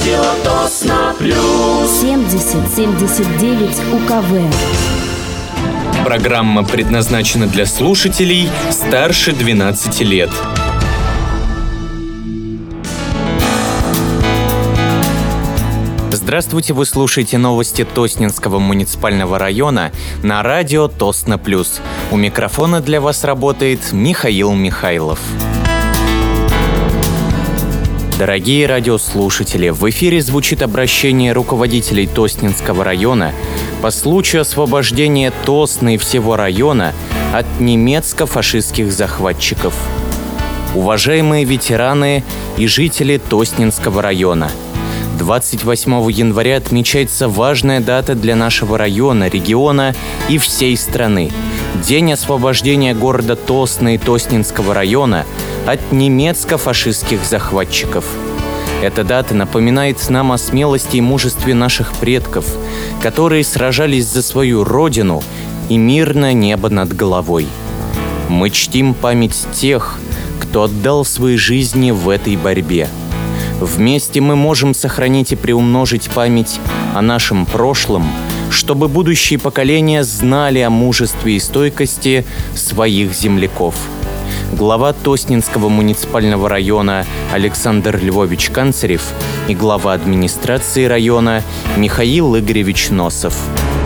Радио Тосно Плюс. 70-79 УКВ. Программа предназначена для слушателей старше 12 лет. Здравствуйте, вы слушаете новости Тоснинского муниципального района на радио Тосно Плюс. У микрофона для вас работает Михаил Михайлов. Дорогие радиослушатели, в эфире звучит обращение руководителей Тоснинского района по случаю освобождения Тосны и всего района от немецко-фашистских захватчиков. Уважаемые ветераны и жители Тоснинского района, 28 января отмечается важная дата для нашего района, региона и всей страны. День освобождения города Тосны и Тоснинского района от немецко-фашистских захватчиков. Эта дата напоминает нам о смелости и мужестве наших предков, которые сражались за свою родину и мирное небо над головой. Мы чтим память тех, кто отдал свои жизни в этой борьбе. Вместе мы можем сохранить и приумножить память о нашем прошлом, чтобы будущие поколения знали о мужестве и стойкости своих земляков. Глава Тоснинского муниципального района Александр Львович Канцарев и глава администрации района Михаил Игоревич Носов.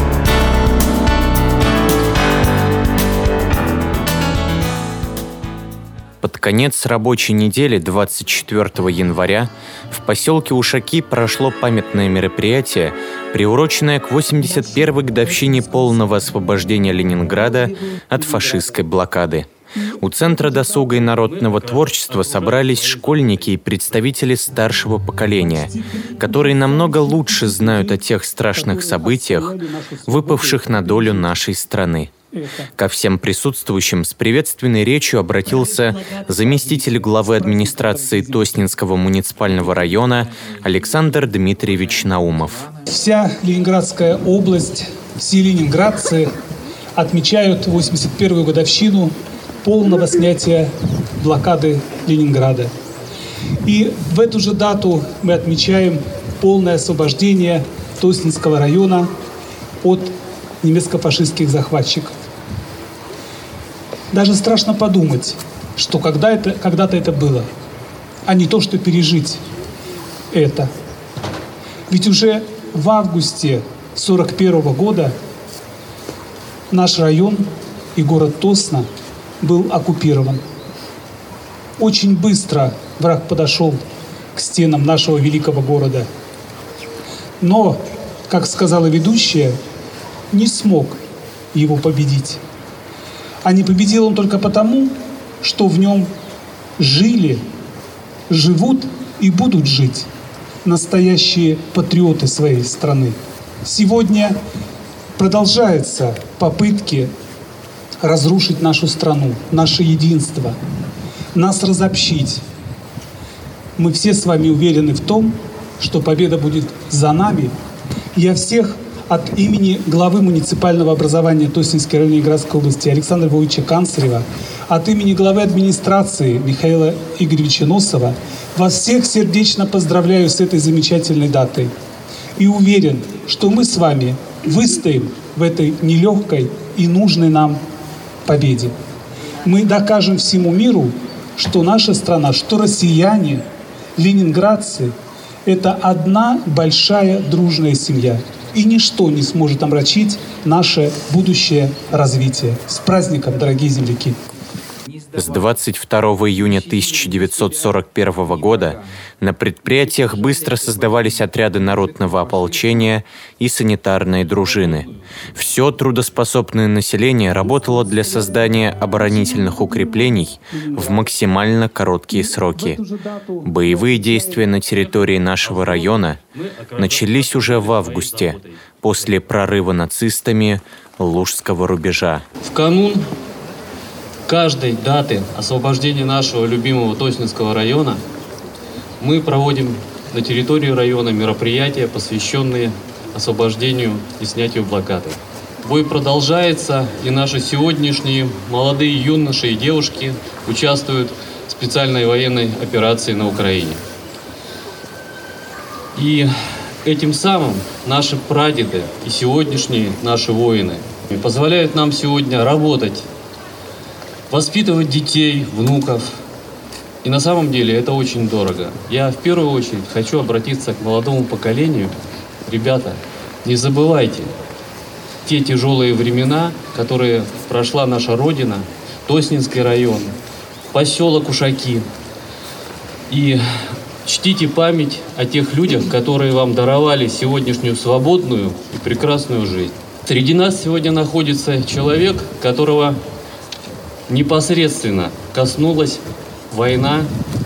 Под конец рабочей недели 24 января в поселке Ушаки прошло памятное мероприятие, приуроченное к 81-й годовщине полного освобождения Ленинграда от фашистской блокады. У Центра досуга и народного творчества собрались школьники и представители старшего поколения, которые намного лучше знают о тех страшных событиях, выпавших на долю нашей страны. Ко всем присутствующим с приветственной речью обратился заместитель главы администрации Тоснинского муниципального района Александр Дмитриевич Наумов. Вся Ленинградская область, все ленинградцы отмечают 81-ю годовщину полного снятия блокады Ленинграда. И в эту же дату мы отмечаем полное освобождение Тоснинского района от немецко-фашистских захватчиков. Даже страшно подумать, что когда-то это было, а не то, что пережить это. Ведь уже в августе 1941 года наш район и город Тосно был оккупирован. Очень быстро враг подошел к стенам нашего великого города. Но, как сказала ведущая, не смог его победить. А не победил он только потому, что в нем жили, живут и будут жить настоящие патриоты своей страны. Сегодня продолжаются попытки разрушить нашу страну, наше единство, нас разобщить. Мы все с вами уверены в том, что победа будет за нами. Я всех от имени главы муниципального образования Тоснинской районной Ленинградской области Александра Львовича Канцарева, от имени главы администрации Михаила Игоревича Носова вас всех сердечно поздравляю с этой замечательной датой. И уверен, что мы с вами выстоим в этой нелегкой и нужной нам победе. Мы докажем всему миру, что наша страна, что россияне, ленинградцы – это одна большая дружная семья. И ничто не сможет омрачить наше будущее развитие. С праздником, дорогие земляки! С 22 июня 1941 года на предприятиях быстро создавались отряды народного ополчения и санитарные дружины. Все трудоспособное население работало для создания оборонительных укреплений в максимально короткие сроки. Боевые действия на территории нашего района начались уже в августе, после прорыва нацистами Лужского рубежа. В канун каждой даты освобождения нашего любимого Тоснинского района мы проводим на территории района мероприятия, посвященные освобождению и снятию блокады. Бой продолжается, и наши сегодняшние молодые юноши и девушки участвуют в специальной военной операции на Украине. И этим самым наши прадеды и сегодняшние наши воины позволяют нам сегодня работать, воспитывать детей, внуков. И на самом деле это очень дорого. Я в первую очередь хочу обратиться к молодому поколению. Ребята, не забывайте те тяжелые времена, которые прошла наша Родина, Тоснинский район, поселок Ушаки. И чтите память о тех людях, которые вам даровали сегодняшнюю свободную и прекрасную жизнь. Среди нас сегодня находится человек, которого непосредственно коснулась война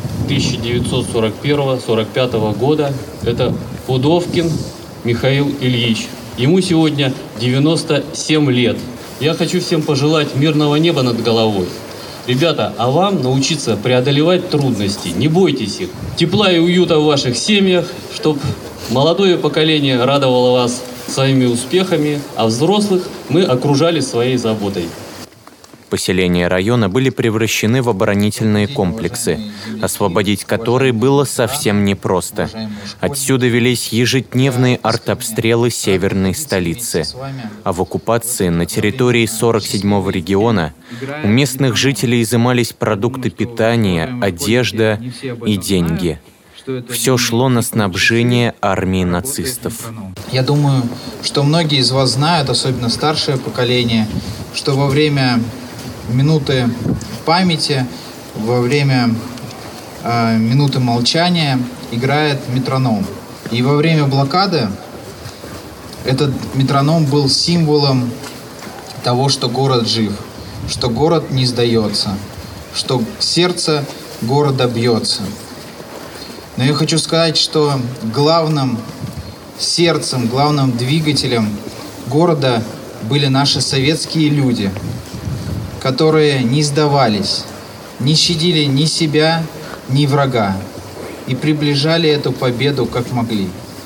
1941-1945 года. Это Пудовкин Михаил Ильич. Ему сегодня 97 лет. Я хочу всем пожелать мирного неба над головой. Ребята, а вам научиться преодолевать трудности. Не бойтесь их. Тепла и уюта в ваших семьях, чтобы молодое поколение радовало вас своими успехами, а взрослых мы окружали своей заботой. Поселения района были превращены в оборонительные комплексы, освободить которые было совсем непросто. Отсюда велись ежедневные артобстрелы северной столицы. А в оккупации на территории 47-го региона у местных жителей изымались продукты питания, одежда и деньги. Все шло на снабжение армии нацистов. Я думаю, что многие из вас знают, особенно старшее поколение, что во время минуты памяти, во время минуты молчания играет метроном. И во время блокады этот метроном был символом того, что город жив, что город не сдается, что сердце города бьется. Но я хочу сказать, что главным сердцем, главным двигателем города были наши советские люди, которые не сдавались, не щадили ни себя, ни врага, и приближали эту победу как могли.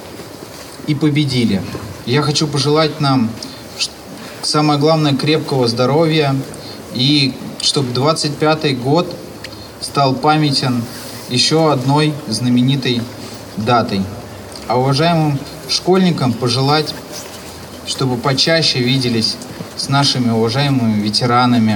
И победили. Я хочу пожелать нам, самое главное, крепкого здоровья, и чтобы 25-й год стал памятен еще одной знаменитой датой. А уважаемым школьникам пожелать, чтобы почаще виделись с нашими уважаемыми ветеранами,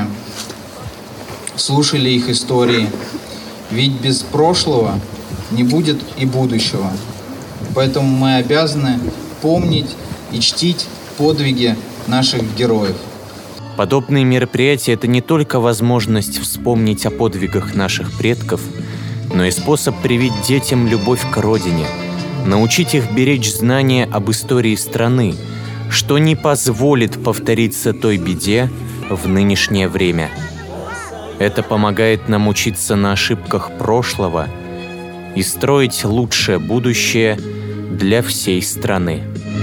слушали их истории. Ведь без прошлого не будет и будущего. Поэтому мы обязаны помнить и чтить подвиги наших героев. Подобные мероприятия – это не только возможность вспомнить о подвигах наших предков, но и способ привить детям любовь к родине, научить их беречь знания об истории страны, что не позволит повториться той беде в нынешнее время. Это помогает нам учиться на ошибках прошлого и строить лучшее будущее для всей страны.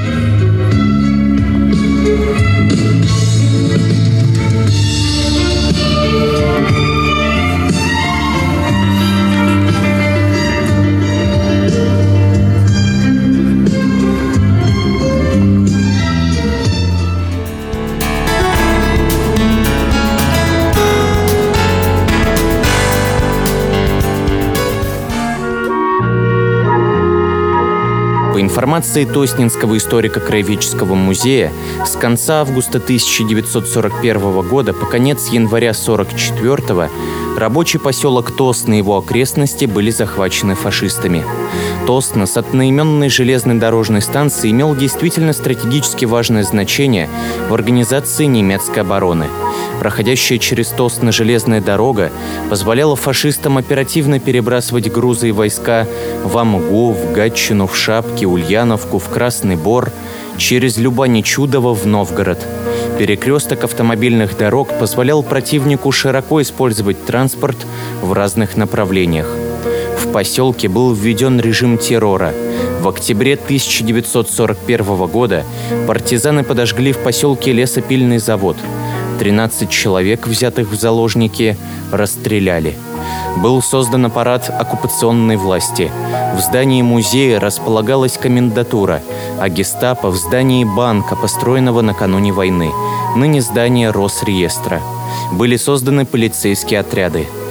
По информации Тоснинского историко-краеведческого музея, с конца августа 1941 года по конец января 1944 рабочий поселок Тосно и его окрестности были захвачены фашистами. Тосно с одноименной железной дорожной станцией имел действительно стратегически важное значение в организации немецкой обороны. Проходящая через Тосно железная дорога позволяла фашистам оперативно перебрасывать грузы и войска в Амгу, в Гатчину, в Шапки, Ульяновку, в Красный Бор, через Любани-Чудово в Новгород. Перекресток автомобильных дорог позволял противнику широко использовать транспорт в разных направлениях. В поселке был введен режим террора. В октябре 1941 года партизаны подожгли в поселке лесопильный завод. 13 человек, взятых в заложники, расстреляли. Был создан аппарат оккупационной власти. В здании музея располагалась комендатура, а гестапо в здании банка, построенного накануне войны, ныне здание Росреестра. Были созданы полицейские отряды. К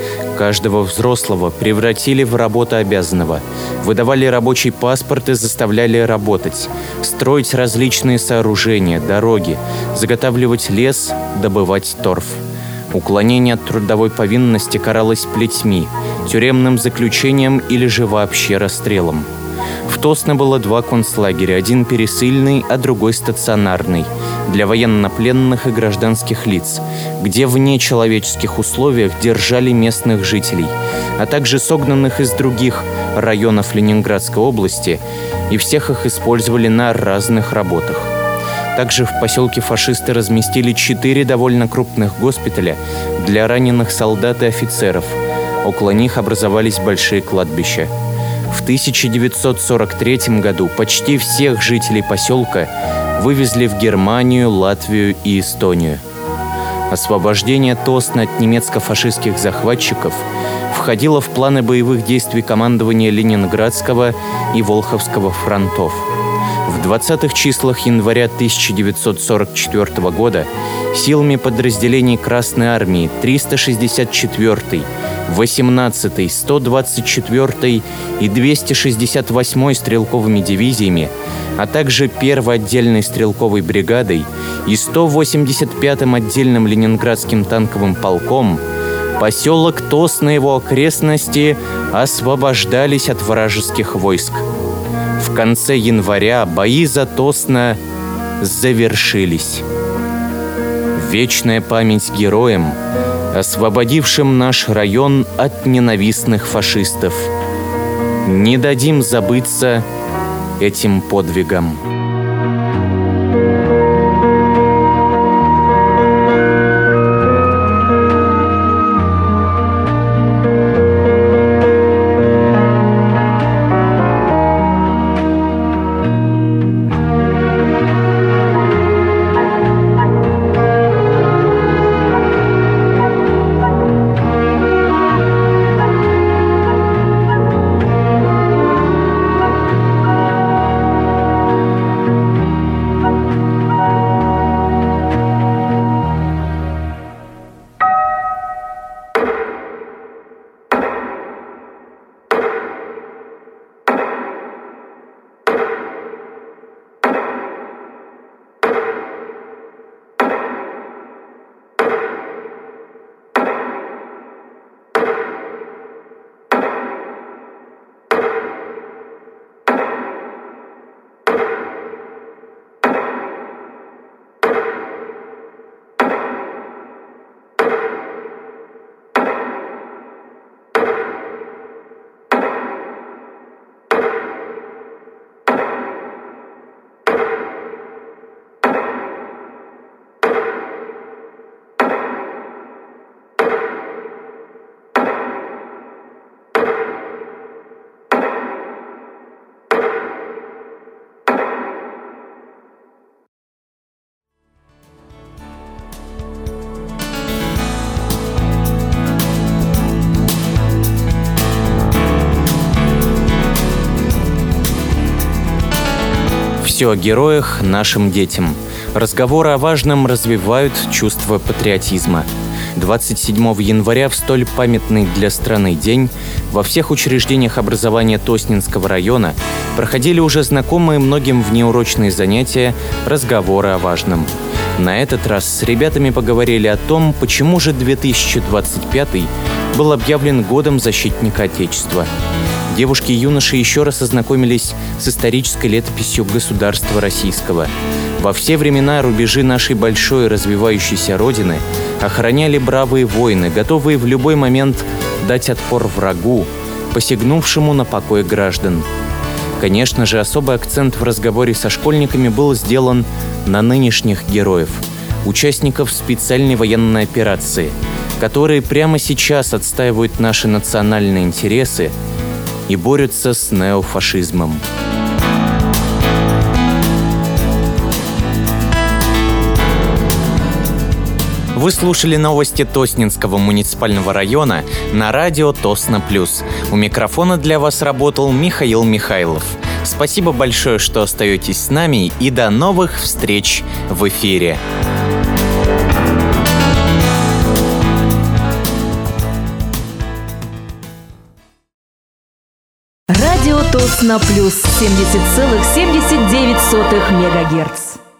Каждого взрослого превратили в работообязанного, выдавали рабочий паспорт и заставляли работать, строить различные сооружения, дороги, заготавливать лес, добывать торф. Уклонение от трудовой повинности каралось плетьми, тюремным заключением или же вообще расстрелом. В Тосно было 2 концлагеря, один пересыльный, а другой стационарный, для военнопленных и гражданских лиц, где в нечеловеческих условиях держали местных жителей, а также согнанных из других районов Ленинградской области, и всех их использовали на разных работах. Также в поселке фашисты разместили 4 довольно крупных госпиталя для раненых солдат и офицеров. Около них образовались большие кладбища. В 1943 году почти всех жителей поселка вывезли в Германию, Латвию и Эстонию. Освобождение Тосна от немецко-фашистских захватчиков входило в планы боевых действий командования Ленинградского и Волховского фронтов. В 20-х числах января 1944 года силами подразделений Красной Армии 364-й, 18-й, 124-й и 268-й стрелковыми дивизиями, а также 1-й отдельной стрелковой бригадой и 185-м отдельным ленинградским танковым полком, поселок Тосно и его окрестности освобождались от вражеских войск. В конце января бои за Тосно завершились. Вечная память героям, освободившим наш район от ненавистных фашистов. Не дадим забыться этим подвигам. Все о героях нашим детям. Разговоры о важном развивают чувство патриотизма. 27 января в столь памятный для страны день во всех учреждениях образования Тоснинского района проходили уже знакомые многим внеурочные занятия разговоры о важном. На этот раз с ребятами поговорили о том, почему же 2025 был объявлен годом защитника Отечества. Девушки и юноши еще раз ознакомились с исторической летописью государства российского. Во все времена рубежи нашей большой развивающейся Родины охраняли бравые воины, готовые в любой момент дать отпор врагу, посягнувшему на покой граждан. Конечно же, особый акцент в разговоре со школьниками был сделан на нынешних героев, участников специальной военной операции, которые прямо сейчас отстаивают наши национальные интересы и борются с неофашизмом. Вы слушали новости Тоснинского муниципального района на радио Тосно Плюс. У микрофона для вас работал Михаил Михайлов. Спасибо большое, что остаетесь с нами, и до новых встреч в эфире. Радио Тосно Плюс 70,79 МГц.